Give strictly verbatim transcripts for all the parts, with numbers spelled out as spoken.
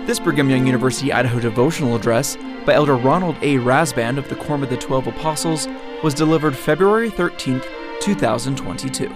This Brigham Young University Idaho devotional address by Elder Ronald A. Rasband of the Quorum of the Twelve Apostles was delivered February thirteenth, two thousand twenty-two.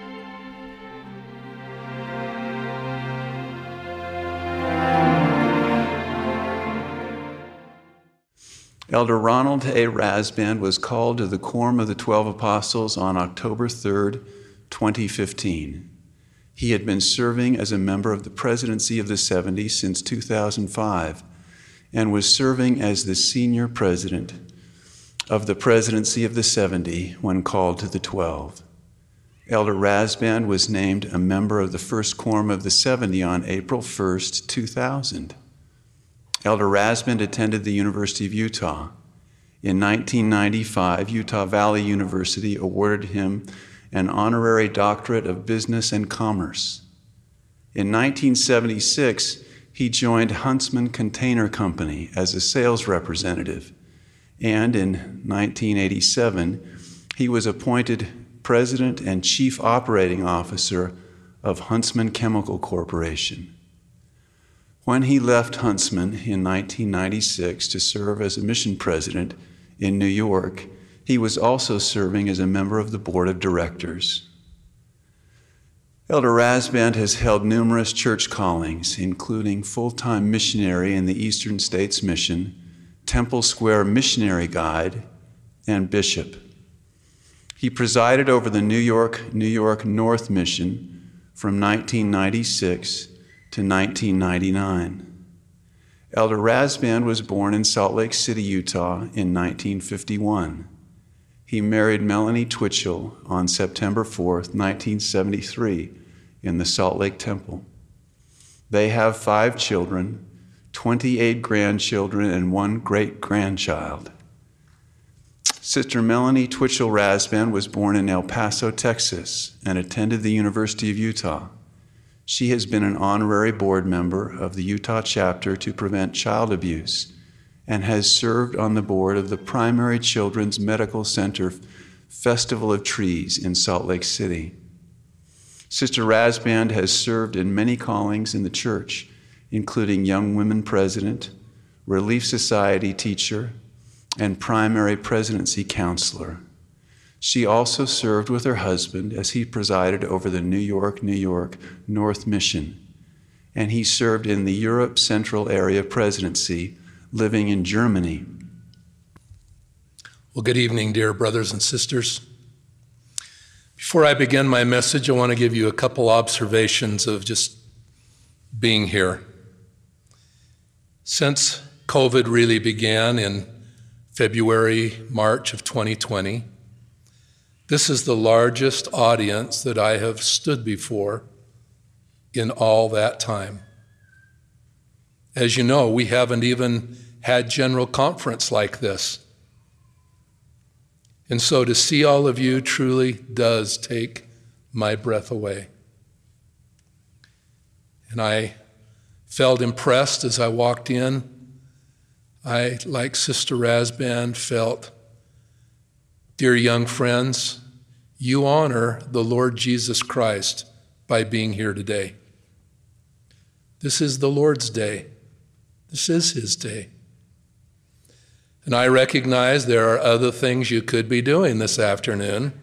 Elder Ronald A. Rasband was called to the Quorum of the Twelve Apostles on October third, twenty fifteen. He had been serving as a member of the Presidency of the seventy since two thousand five and was serving as the senior president of the Presidency of the seventy when called to the twelve. Elder Rasband was named a member of the First Quorum of the seventy on April first, two thousand. Elder Rasband attended the University of Utah. In nineteen ninety-five, Utah Valley University awarded him an honorary doctorate of business and commerce. In nineteen seventy-six, he joined Huntsman Container Company as a sales representative, and in nineteen eighty-seven, he was appointed president and chief operating officer of Huntsman Chemical Corporation. When he left Huntsman in nineteen ninety-six to serve as a mission president in New York, he was also serving as a member of the board of directors. Elder Rasband has held numerous church callings, including full-time missionary in the Eastern States Mission, Temple Square Missionary Guide, and bishop. He presided over the New York, New York North Mission from nineteen ninety-six to nineteen ninety-nine. Elder Rasband was born in Salt Lake City, Utah in nineteen fifty-one. He married Melanie Twitchell on September fourth, nineteen seventy-three in the Salt Lake Temple. They have five children, twenty-eight grandchildren, and one great-grandchild. Sister Melanie Twitchell Rasband was born in El Paso, Texas, and attended the University of Utah. She has been an honorary board member of the Utah chapter to prevent child abuse and has served on the board of the Primary Children's Medical Center Festival of Trees in Salt Lake City. Sister Rasband has served in many callings in the church, including Young Women President, Relief Society teacher, and Primary Presidency counselor. She also served with her husband as he presided over the New York, New York North Mission, and he served in the Europe Central Area Presidency, living in Germany. Well, good evening, dear brothers and sisters. Before I begin my message, I want to give you a couple observations of just being here. Since COVID really began in February, March of twenty twenty, this is the largest audience that I have stood before in all that time. As you know, we haven't even had general conference like this. And so to see all of you truly does take my breath away. And I felt impressed as I walked in. I, like Sister Rasband, felt, dear young friends, you honor the Lord Jesus Christ by being here today. This is the Lord's day. This is his day. And I recognize there are other things you could be doing this afternoon.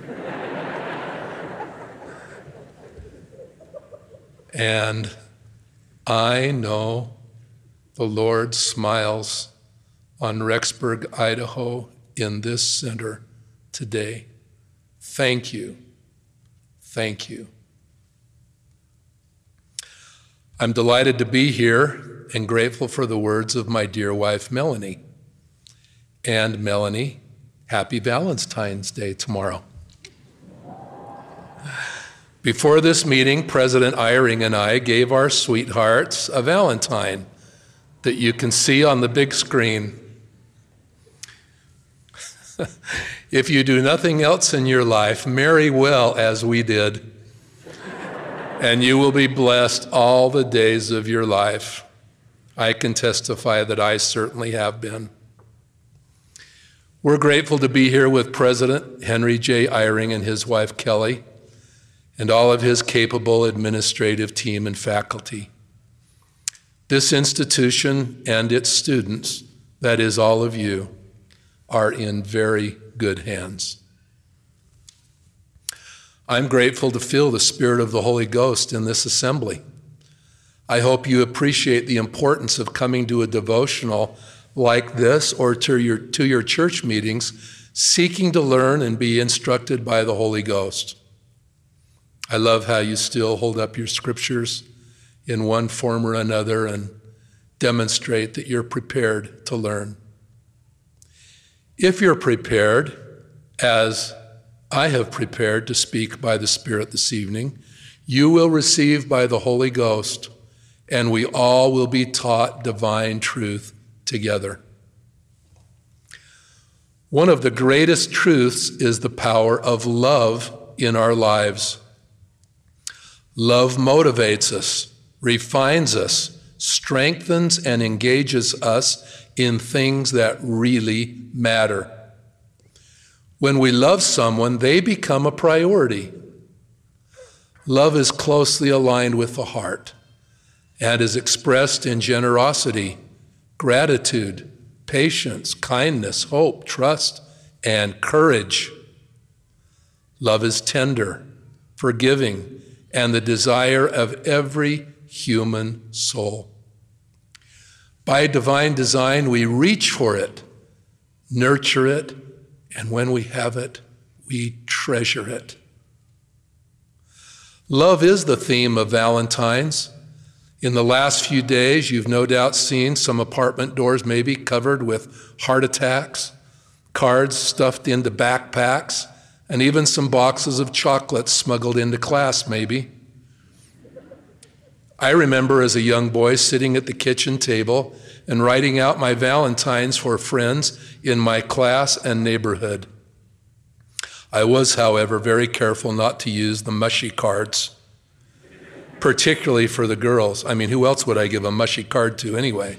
And I know the Lord smiles on Rexburg, Idaho, in this center today. Thank you. Thank you. I'm delighted to be here and grateful for the words of my dear wife, Melanie. And Melanie, happy Valentine's Day tomorrow. Before this meeting, President Eyring and I gave our sweethearts a Valentine that you can see on the big screen. If you do nothing else in your life, marry well as we did, and you will be blessed all the days of your life. I can testify that I certainly have been. We're grateful to be here with President Henry J. Eyring and his wife Kelly, and all of his capable administrative team and faculty. This institution and its students, that is all of you, are in very good hands. I'm grateful to feel the Spirit of the Holy Ghost in this assembly. I hope you appreciate the importance of coming to a devotional like this or to your, to your church meetings, seeking to learn and be instructed by the Holy Ghost. I love how you still hold up your scriptures in one form or another and demonstrate that you're prepared to learn. If you're prepared, as I have prepared to speak by the Spirit this evening, you will receive by the Holy Ghost, and we all will be taught divine truth together. One of the greatest truths is the power of love in our lives. Love motivates us, refines us, strengthens and engages us in things that really matter. When we love someone, they become a priority. Love is closely aligned with the heart and is expressed in generosity, gratitude, patience, kindness, hope, trust, and courage. Love is tender, forgiving, and the desire of every human soul. By divine design, we reach for it, nurture it, and when we have it, we treasure it. Love is the theme of Valentine's. In the last few days, you've no doubt seen some apartment doors maybe covered with heart attacks, cards stuffed into backpacks, and even some boxes of chocolates smuggled into class maybe. I remember as a young boy sitting at the kitchen table and writing out my Valentines for friends in my class and neighborhood. I was, however, very careful not to use the mushy cards, particularly for the girls. I mean, who else would I give a mushy card to anyway?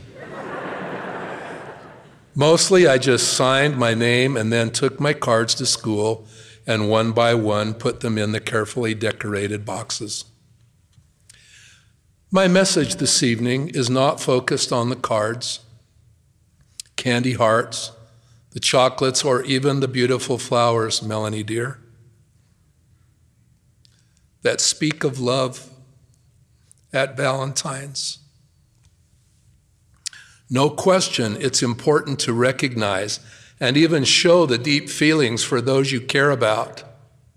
Mostly I just signed my name and then took my cards to school and one by one put them in the carefully decorated boxes. My message this evening is not focused on the cards, candy hearts, the chocolates, or even the beautiful flowers, Melanie dear, that speak of love at Valentine's. No question, it's important to recognize and even show the deep feelings for those you care about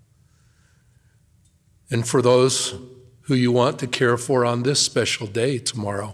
and for those who you want to care for on this special day tomorrow.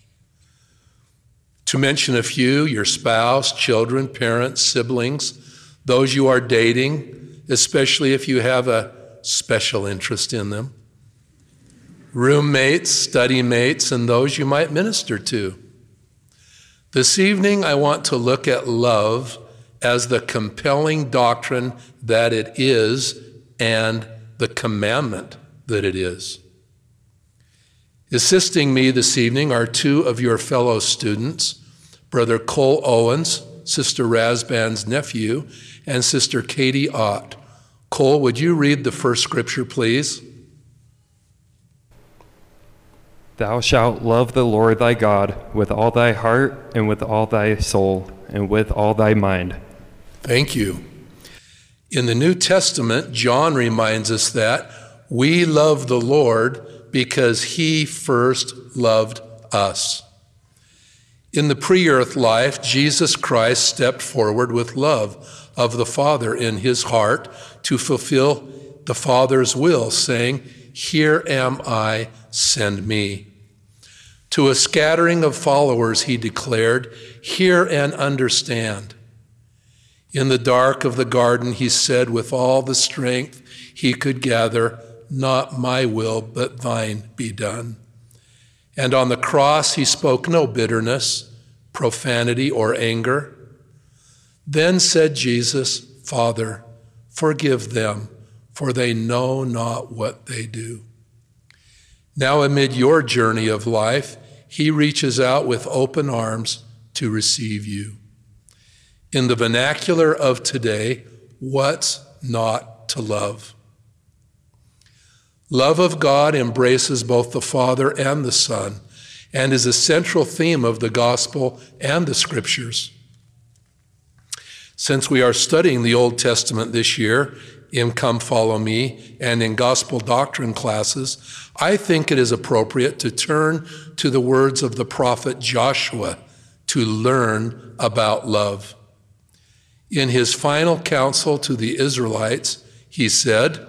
To mention a few, your spouse, children, parents, siblings, those you are dating, especially if you have a special interest in them, roommates, study mates, and those you might minister to. This evening, I want to look at love as the compelling doctrine that it is and the commandment that it is. Assisting me this evening are two of your fellow students, Brother Cole Owens, Sister Razban's nephew, and Sister Katie Ott. Cole, would you read the first scripture, please? Thou shalt love the Lord thy God with all thy heart and with all thy soul and with all thy mind. Thank you. In the New Testament, John reminds us that we love the Lord because he first loved us. In the pre-earth life, Jesus Christ stepped forward with love of the Father in his heart to fulfill the Father's will, saying, "Here am I, send me." To a scattering of followers, he declared, "Hear and understand." In the dark of the garden, he said with all the strength he could gather, "Not my will, but thine be done." And on the cross, he spoke no bitterness, profanity, or anger. Then said Jesus, "Father, forgive them, for they know not what they do." Now, amid your journey of life, he reaches out with open arms to receive you. In the vernacular of today, what's not to love? Love of God embraces both the Father and the Son, and is a central theme of the gospel and the scriptures. Since we are studying the Old Testament this year in Come Follow Me and in gospel doctrine classes, I think it is appropriate to turn to the words of the prophet Joshua to learn about love. In his final counsel to the Israelites, he said,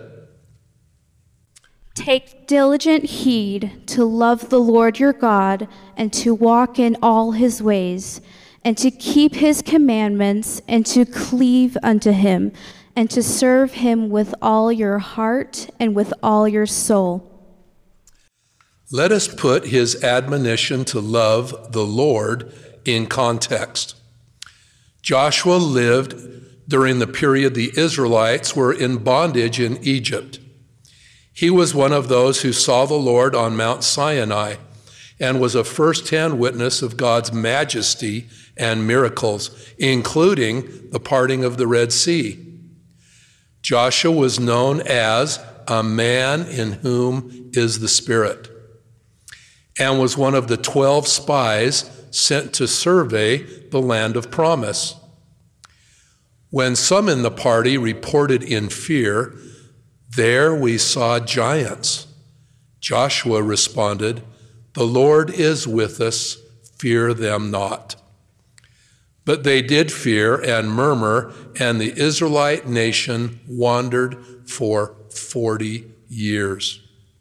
"Take diligent heed to love the Lord your God and to walk in all his ways, and to keep his commandments and to cleave unto him, and to serve him with all your heart and with all your soul." Let us put his admonition to love the Lord in context. Joshua lived during the period the Israelites were in bondage in Egypt. He was one of those who saw the Lord on Mount Sinai and was a first-hand witness of God's majesty and miracles, including the parting of the Red Sea. Joshua was known as a man in whom is the Spirit, and was one of the twelve spies sent to survey the land of promise. When some in the party reported in fear, "There we saw giants," Joshua responded, "The Lord is with us, fear them not." But they did fear and murmur, and the Israelite nation wandered for forty years.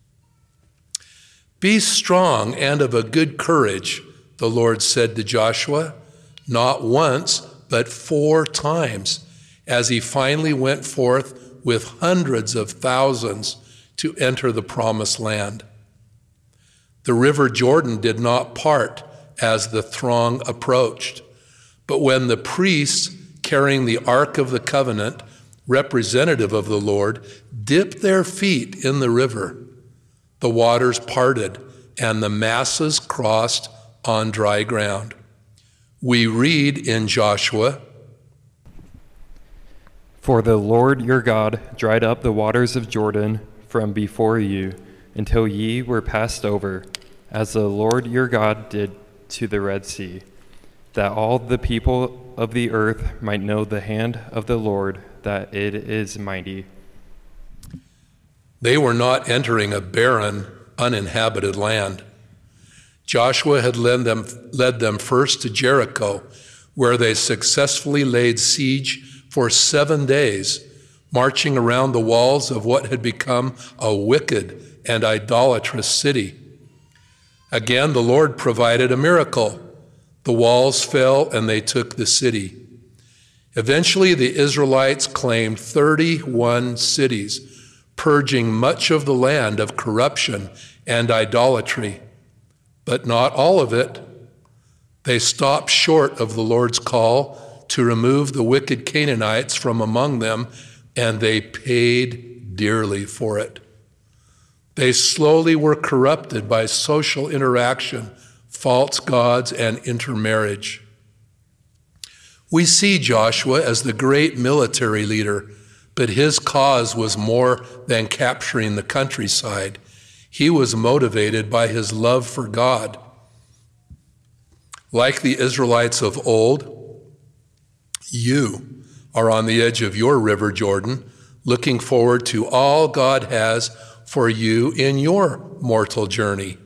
"Be strong and of a good courage," the Lord said to Joshua, not once, but four times, as he finally went forth with hundreds of thousands to enter the promised land. The river Jordan did not part as the throng approached, but when the priests carrying the Ark of the Covenant, representative of the Lord, dipped their feet in the river, the waters parted and the masses crossed on dry ground. We read in Joshua, "For the Lord your God dried up the waters of Jordan from before you until ye were passed over, as the Lord your God did to the Red Sea, that all the people of the earth might know the hand of the Lord, that it is mighty." They were not entering a barren, uninhabited land. Joshua had led them, led them first to Jericho, where they successfully laid siege for seven days, marching around the walls of what had become a wicked and idolatrous city. Again, the Lord provided a miracle. The walls fell and they took the city. Eventually, the Israelites claimed thirty-one cities, purging much of the land of corruption and idolatry, but not all of it. They stopped short of the Lord's call to remove the wicked Canaanites from among them, and they paid dearly for it. They slowly were corrupted by social interaction, false gods, and intermarriage. We see Joshua as the great military leader, but his cause was more than capturing the countryside. He was motivated by his love for God. Like the Israelites of old, you are on the edge of your river Jordan, looking forward to all God has for you in your mortal journey.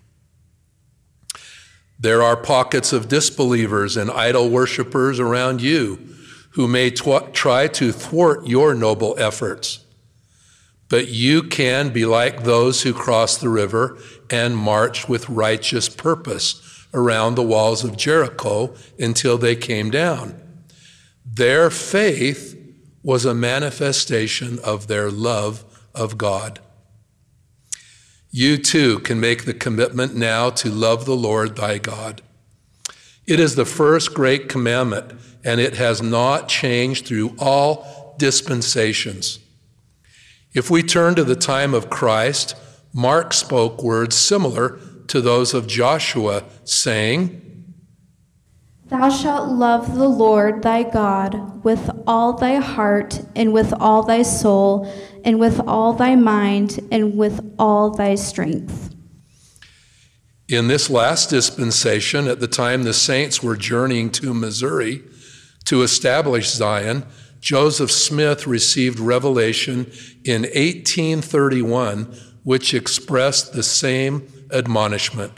There are pockets of disbelievers and idol worshipers around you who may tw- try to thwart your noble efforts. But you can be like those who crossed the river and marched with righteous purpose around the walls of Jericho until they came down. Their faith was a manifestation of their love of God. You too can make the commitment now to love the Lord thy God. It is the first great commandment, and it has not changed through all dispensations. If we turn to the time of Christ, Mark spoke words similar to those of Joshua, saying, "Thou shalt love the Lord thy God with all thy heart and with all thy soul and with all thy mind and with all thy strength." In this last dispensation, at the time the saints were journeying to Missouri to establish Zion, Joseph Smith received revelation in eighteen thirty-one, which expressed the same admonishment.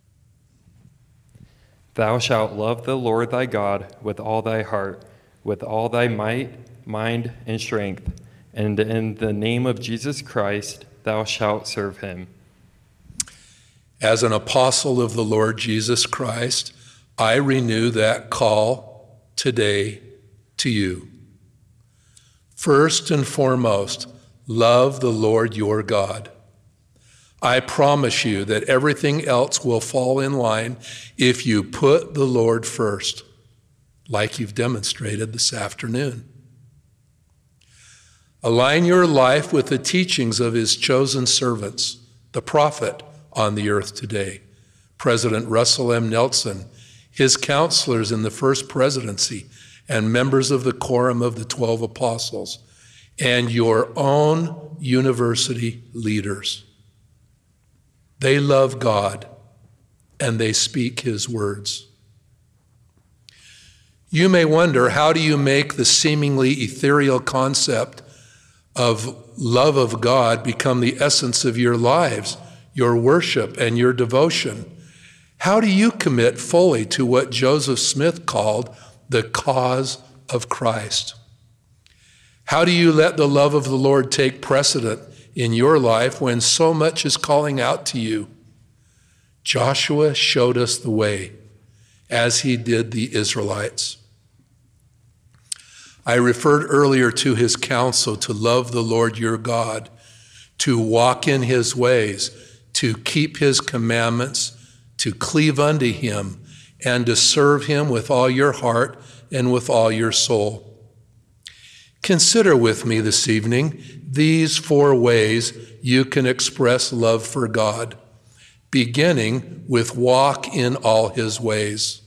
Thou shalt love the Lord thy God with all thy heart, with all thy might, mind, and strength, and in the name of Jesus Christ thou shalt serve him. As an apostle of the Lord Jesus Christ, I renew that call today to you. First and foremost, love the Lord your God. I promise you that everything else will fall in line if you put the Lord first, like you've demonstrated this afternoon. Align your life with the teachings of his chosen servants, the prophet on the earth today, President Russell M. Nelson, his counselors in the first presidency, and members of the Quorum of the Twelve Apostles, and your own university leaders. They love God, and they speak his words. You may wonder, how do you make the seemingly ethereal concept of love of God become the essence of your lives, your worship, and your devotion? How do you commit fully to what Joseph Smith called the cause of Christ? How do you let the love of the Lord take precedent in your life when so much is calling out to you? Joshua showed us the way, as he did the Israelites. I referred earlier to his counsel to love the Lord your God, to walk in his ways, to keep his commandments, to cleave unto him, and to serve him with all your heart and with all your soul. Consider with me this evening these four ways you can express love for God, beginning with walk in all his ways.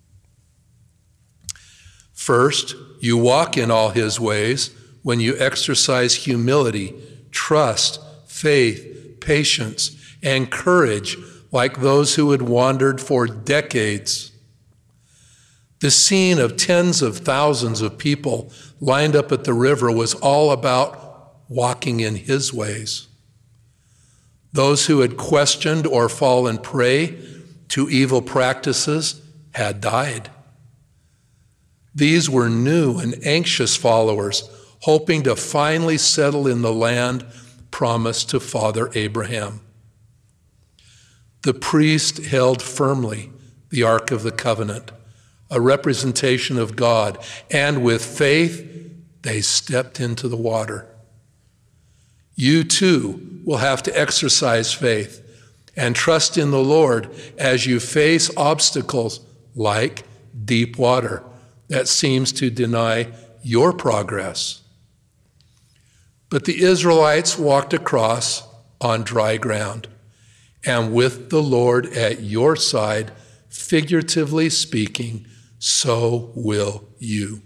First, you walk in all his ways when you exercise humility, trust, faith, patience, and courage like those who had wandered for decades. The scene of tens of thousands of people lined up at the river was all about walking in his ways. Those who had questioned or fallen prey to evil practices had died. These were new and anxious followers, hoping to finally settle in the land promised to Father Abraham. The priest held firmly the Ark of the Covenant, a representation of God, and with faith, they stepped into the water. You too will have to exercise faith and trust in the Lord as you face obstacles like deep water that seems to deny your progress. But the Israelites walked across on dry ground, and with the Lord at your side, figuratively speaking, so will you.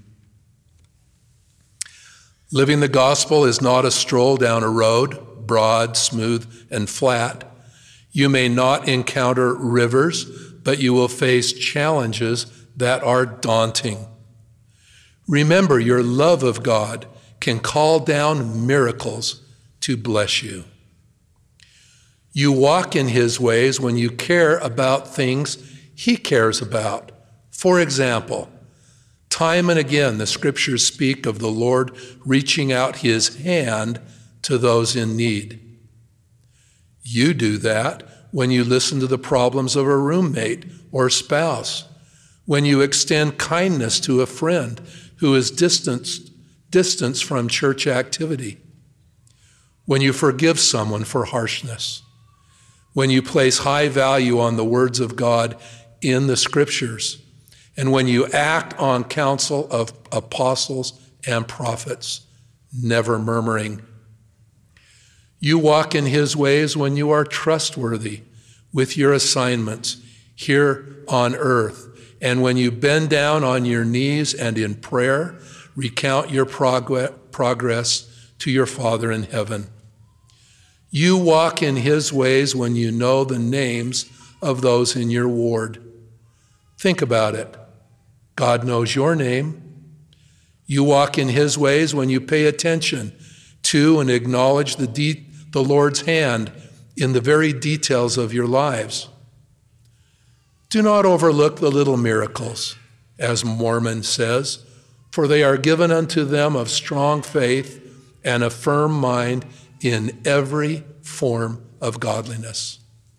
Living the gospel is not a stroll down a road, broad, smooth, and flat. You may not encounter rivers, but you will face challenges that are daunting. Remember, your love of God can call down miracles to bless you. You walk in his ways when you care about things he cares about. For example, time and again, the scriptures speak of the Lord reaching out his hand to those in need. You do that when you listen to the problems of a roommate or spouse, when you extend kindness to a friend who is distanced, distanced from church activity, when you forgive someone for harshness, when you place high value on the words of God in the scriptures, and when you act on counsel of apostles and prophets, never murmuring. You walk in his ways when you are trustworthy with your assignments here on earth, and when you bend down on your knees and in prayer, recount your progress to your Father in heaven. You walk in his ways when you know the names of those in your ward. Think about it. God knows your name. You walk in his ways when you pay attention to and acknowledge the, de- the Lord's hand in the very details of your lives. Do not overlook the little miracles, as Mormon says, for they are given unto them of strong faith and a firm mind in every form of godliness.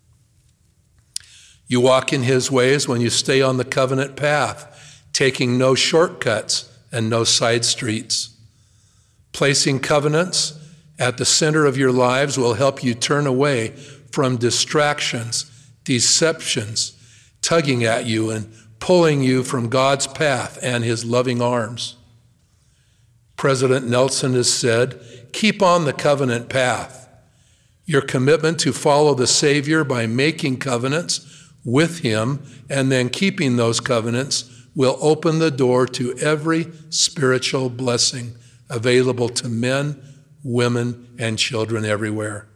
You walk in his ways when you stay on the covenant path, taking no shortcuts and no side streets. Placing covenants at the center of your lives will help you turn away from distractions, deceptions, tugging at you and pulling you from God's path and his loving arms. President Nelson has said, keep on the covenant path. Your commitment to follow the Savior by making covenants with him and then keeping those covenants will open the door to every spiritual blessing available to men, women, and children everywhere.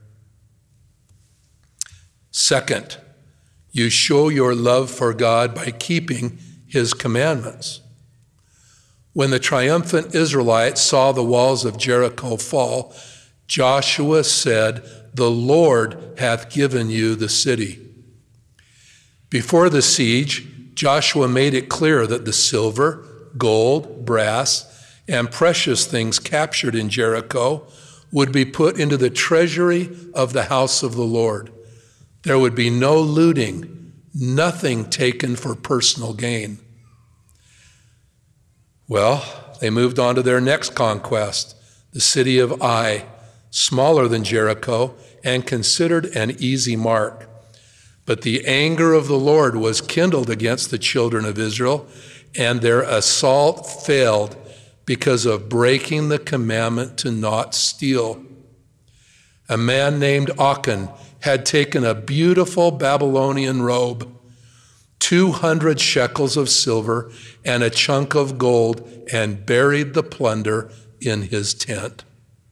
Second, you show your love for God by keeping his commandments. When the triumphant Israelites saw the walls of Jericho fall, Joshua said, "The Lord hath given you the city." Before the siege, Joshua made it clear that the silver, gold, brass, and precious things captured in Jericho would be put into the treasury of the house of the Lord. There would be no looting, nothing taken for personal gain. Well, they moved on to their next conquest, the city of Ai, smaller than Jericho and considered an easy mark. But the anger of the Lord was kindled against the children of Israel, and their assault failed because of breaking the commandment to not steal. A man named Achan had taken a beautiful Babylonian robe, two hundred shekels of silver, and a chunk of gold, and buried the plunder in his tent.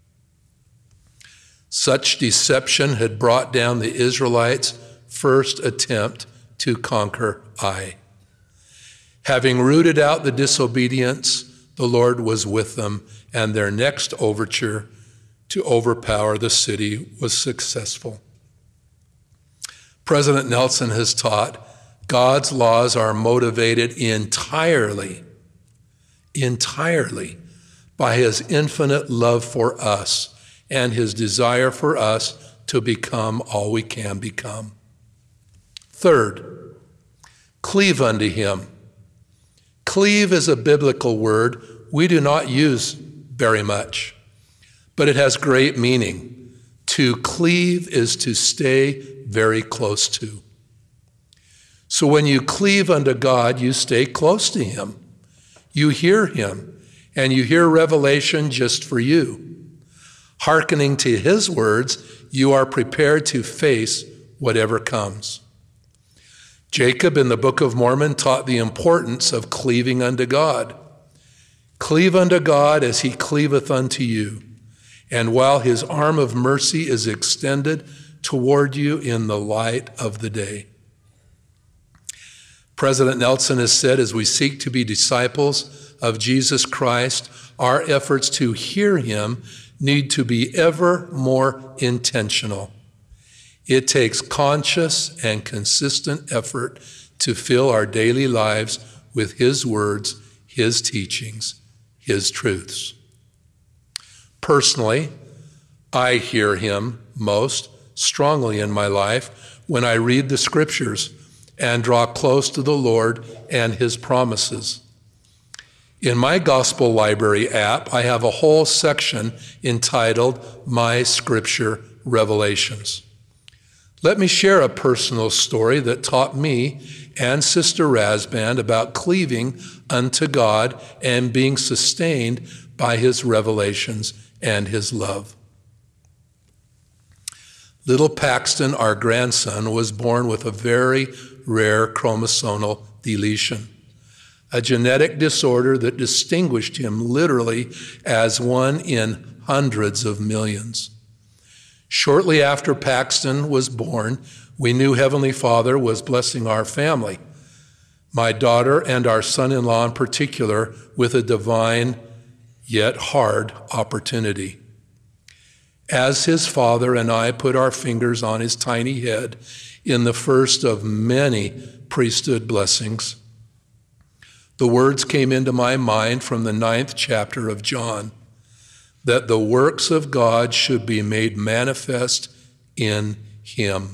Such deception had brought down the Israelites' first attempt to conquer Ai. Having rooted out the disobedience, the Lord was with them, and their next overture to overpower the city was successful. President Nelson has taught God's laws are motivated entirely, entirely by his infinite love for us and his desire for us to become all we can become. Third, cleave unto him. Cleave is a biblical word we do not use very much, but it has great meaning. To cleave is to stay very close to. So when you cleave unto God, you stay close to him. You hear him, and you hear revelation just for you. Hearkening to his words, you are prepared to face whatever comes. Jacob in the Book of Mormon taught the importance of cleaving unto God. Cleave unto God as he cleaveth unto you, and while his arm of mercy is extended toward you in the light of the day. President Nelson has said, as we seek to be disciples of Jesus Christ, our efforts to hear him need to be ever more intentional. It takes conscious and consistent effort to fill our daily lives with his words, his teachings, his truths. Personally, I hear him most strongly in my life when I read the scriptures and draw close to the Lord and his promises. In my Gospel Library app, I have a whole section entitled My Scripture Revelations. Let me share a personal story that taught me and Sister Rasband about cleaving unto God and being sustained by his revelations and his love. Little Paxton, our grandson, was born with a very rare chromosomal deletion, a genetic disorder that distinguished him literally as one in hundreds of millions. Shortly after Paxton was born, We knew Heavenly Father was blessing our family, my daughter and our son-in-law in particular, with a divine yet hard opportunity. As his father and I put our fingers on his tiny head in the first of many priesthood blessings, the words came into my mind from the ninth chapter of John, that the works of God should be made manifest in him.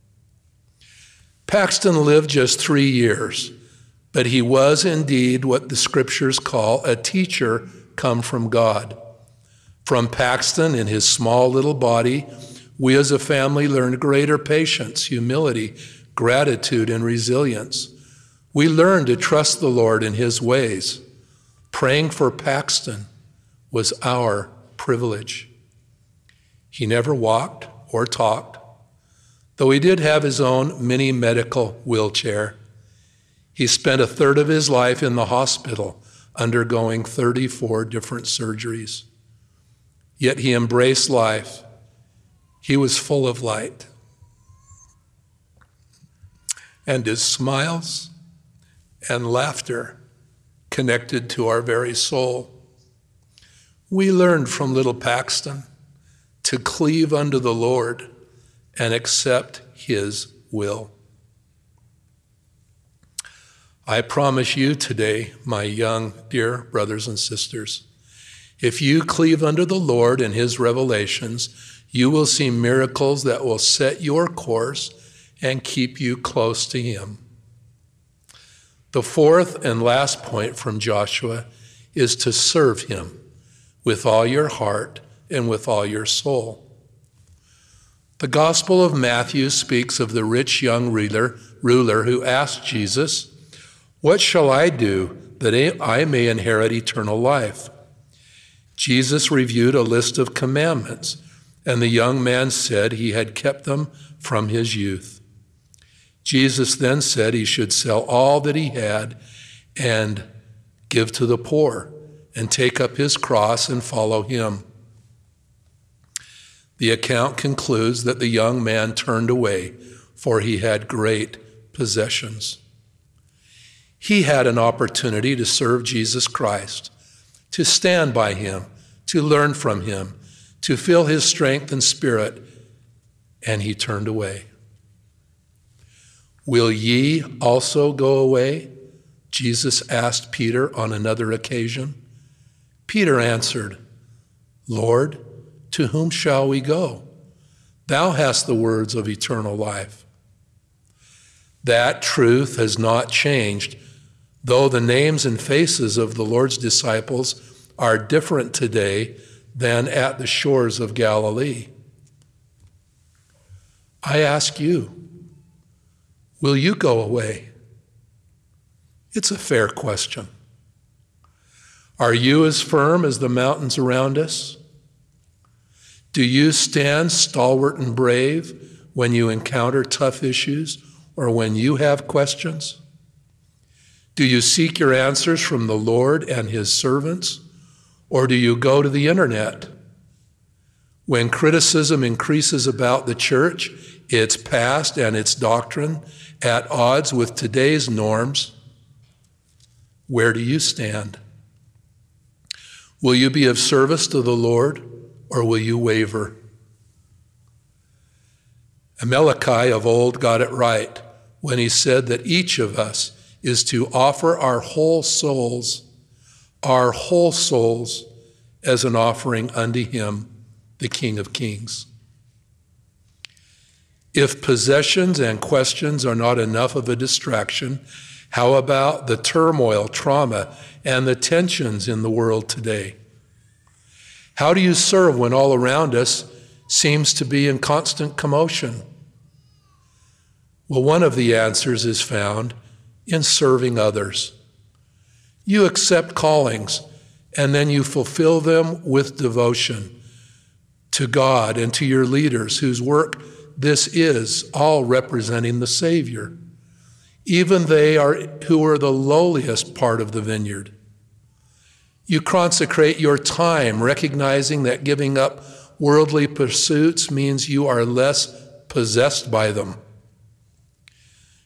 Paxton lived just three years, but he was indeed what the scriptures call a teacher come from God. From Paxton in his small little body, we as a family learned greater patience, humility, gratitude, and resilience. We learned to trust the Lord in his ways. Praying for Paxton was our privilege. He never walked or talked, though he did have his own mini medical wheelchair. He spent a third of his life in the hospital, undergoing thirty-four different surgeries. Yet he embraced life. He was full of light. And his smiles and laughter connected to our very soul. We learned from little Paxton to cleave unto the Lord and accept his will. I promise you today, my young, dear brothers and sisters, if you cleave unto the Lord and his revelations, you will see miracles that will set your course and keep you close to him. The fourth and last point from Joshua is to serve him with all your heart and with all your soul. The Gospel of Matthew speaks of the rich young ruler, ruler who asked Jesus, "What shall I do that I may inherit eternal life?" Jesus reviewed a list of commandments, and the young man said he had kept them from his youth. Jesus then said he should sell all that he had and give to the poor and take up his cross and follow him. The account concludes that the young man turned away, for he had great possessions. He had an opportunity to serve Jesus Christ, to stand by him, to learn from him, to feel his strength and spirit, and he turned away. "Will ye also go away?" Jesus asked Peter on another occasion. Peter answered, "Lord, to whom shall we go? Thou hast the words of eternal life." That truth has not changed, though the names and faces of the Lord's disciples are different today than at the shores of Galilee. I ask you, will you go away? It's a fair question. Are you as firm as the mountains around us? Do you stand stalwart and brave when you encounter tough issues or when you have questions? Do you seek your answers from the Lord and his servants, or do you go to the internet? When criticism increases about the church, its past and its doctrine, at odds with today's norms, where do you stand? Will you be of service to the Lord, or will you waver? Amaleki of old got it right when he said that each of us is to offer our whole souls, our whole souls, as an offering unto him, the King of Kings. If possessions and questions are not enough of a distraction, how about the turmoil, trauma, and the tensions in the world today? How do you serve when all around us seems to be in constant commotion? Well, one of the answers is found in serving others. You accept callings, and then you fulfill them with devotion to God and to your leaders, whose work this is, all representing the Savior. Even they are who are the lowliest part of the vineyard. You consecrate your time, recognizing that giving up worldly pursuits means you are less possessed by them.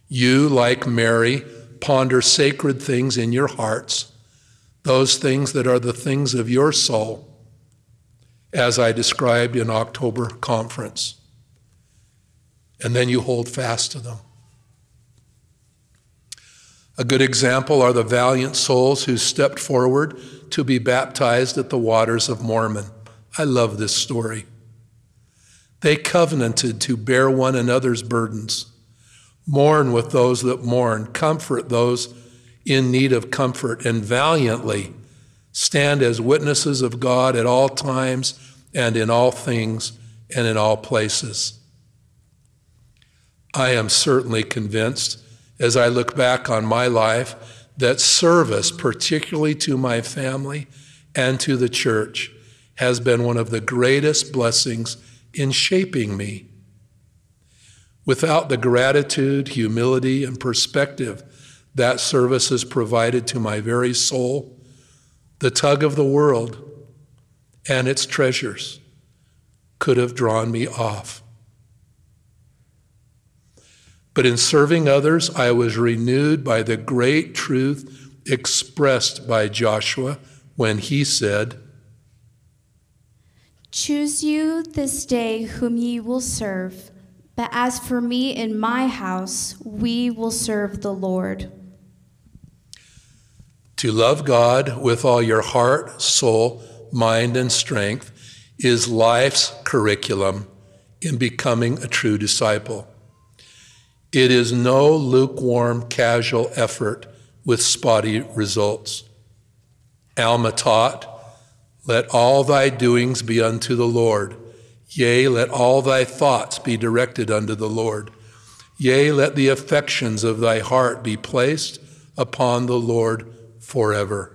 You, like Mary, ponder sacred things in your hearts, those things that are the things of your soul, as I described in October conference. And then you hold fast to them. A good example are the valiant souls who stepped forward to be baptized at the waters of Mormon. I love this story. They covenanted to bear one another's burdens, mourn with those that mourn, comfort those in need of comfort, and valiantly stand as witnesses of God at all times and in all things and in all places. I am certainly convinced, as I look back on my life, that service, particularly to my family and to the church, has been one of the greatest blessings in shaping me. Without the gratitude, humility, and perspective that service has provided to my very soul, the tug of the world and its treasures could have drawn me off. But in serving others, I was renewed by the great truth expressed by Joshua when he said, "Choose you this day whom ye will serve, but as for me and my house, we will serve the Lord." To love God with all your heart, soul, mind, and strength is life's curriculum in becoming a true disciple. It is no lukewarm, casual effort with spotty results. Alma taught, "Let all thy doings be unto the Lord. Yea, let all thy thoughts be directed unto the Lord. Yea, let the affections of thy heart be placed upon the Lord forever."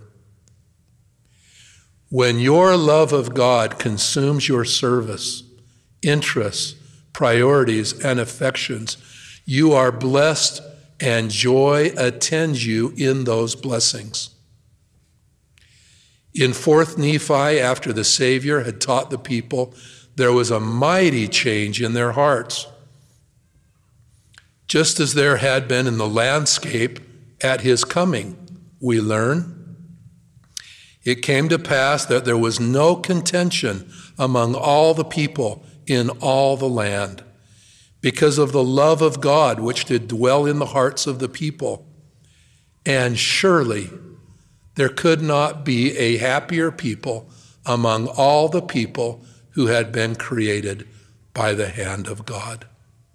When your love of God consumes your service, interests, priorities, and affections, you are blessed and joy attends you in those blessings. In fourth Nephi, after the Savior had taught the people, there was a mighty change in their hearts, just as there had been in the landscape at his coming, we learn. It came to pass that there was no contention among all the people in all the land, because of the love of God which did dwell in the hearts of the people. And surely there could not be a happier people among all the people who had been created by the hand of God.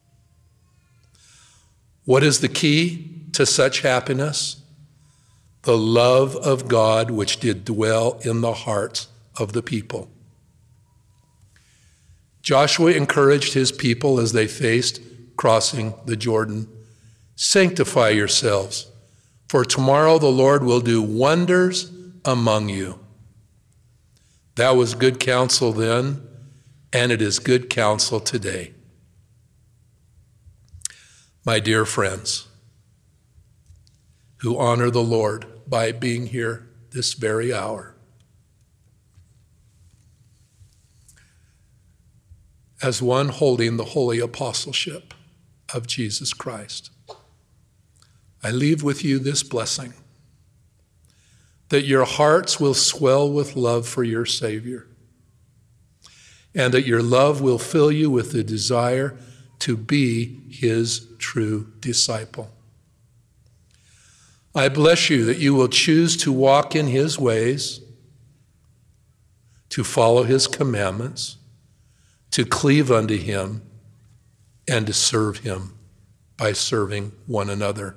What is the key to such happiness? The love of God which did dwell in the hearts of the people. Joshua encouraged his people as they faced crossing the Jordan. "Sanctify yourselves, for tomorrow the Lord will do wonders among you." That was good counsel then, and it is good counsel today. My dear friends, who honor the Lord by being here this very hour, as one holding the holy apostleship of Jesus Christ, I leave with you this blessing, that your hearts will swell with love for your Savior, and that your love will fill you with the desire to be his true disciple. I bless you that you will choose to walk in his ways, to follow his commandments, to cleave unto him, and to serve him by serving one another.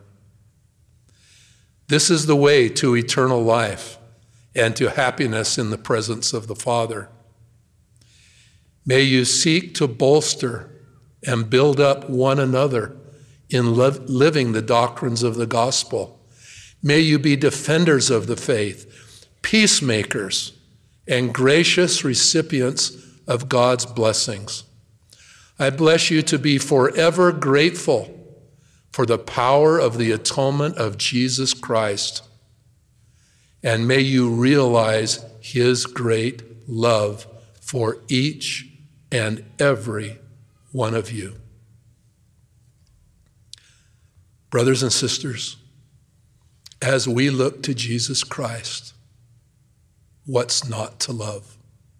This is the way to eternal life and to happiness in the presence of the Father. May you seek to bolster and build up one another in living the doctrines of the gospel. May you be defenders of the faith, peacemakers, and gracious recipients of God's blessings. I bless you to be forever grateful for the power of the atonement of Jesus Christ. And may you realize his great love for each and every one of you. Brothers and sisters, as we look to Jesus Christ, what's not to love?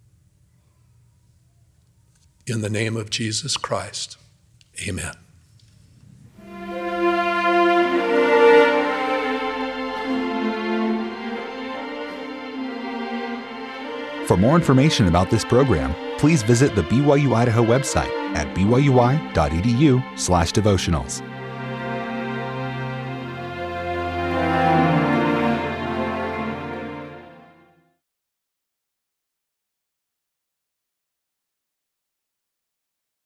In the name of Jesus Christ, amen. For more information about this program, please visit the B Y U Idaho website at b y u i dot e d u slash devotionals.